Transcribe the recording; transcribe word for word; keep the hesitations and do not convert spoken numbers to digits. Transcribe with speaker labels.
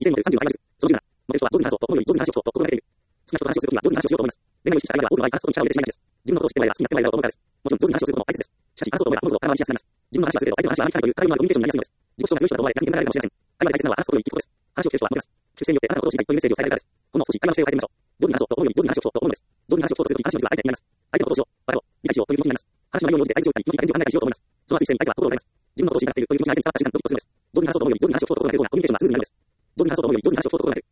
Speaker 1: 以前のさんじゅうのそのじゅうなな、モテルは上手な話をと、主に上手な話をと、心がけている。好きな人と話をするときには上手な話をしようと思います。恋愛を意識した相手は多くの場合、話すことに力を入れてしまいがちです。自分のことを知ってもらえば好きになってもらえるだろうと思うからです。もちろん上手な話をすることも大切です。しかし、話そうと思えば物事を空回りしやすくなります。自分の話はするけど相手の話はあまり聞かないという空回りのコミュニケーションになりやすいのです。自己主張が強い人だと思われ、何言ってもらえるかもしれません。会話が大事な人は誰でもしません。話を聞ける人はあなたのことを知り、一方です。話を聞く人はもてなす。出世によってあなたのことを知りたいというメッセージを伝えられるからです。ほんの少し会話の姿勢を変えてみましょう。上手な話をと思うより上手な話をしようと思うのです。上手な話をしようとするとき、話の軸は相手になります。相手のことをしよう、笑おう、理解しようという気持ちになります。話の内容に応じて相手状態、気持ち、感情を考えたりしようと思います。その熱い姿勢に相手は心を打たれます。自分のことを知りたがっているという気持ちが相手に伝わった瞬間、ドキッとするのです。上手に話そうと思うより上手な話をしようと心がける方がコミュニケーションがスムーズになるのです。上手に話そうと思うより上手な話をしようと心がける。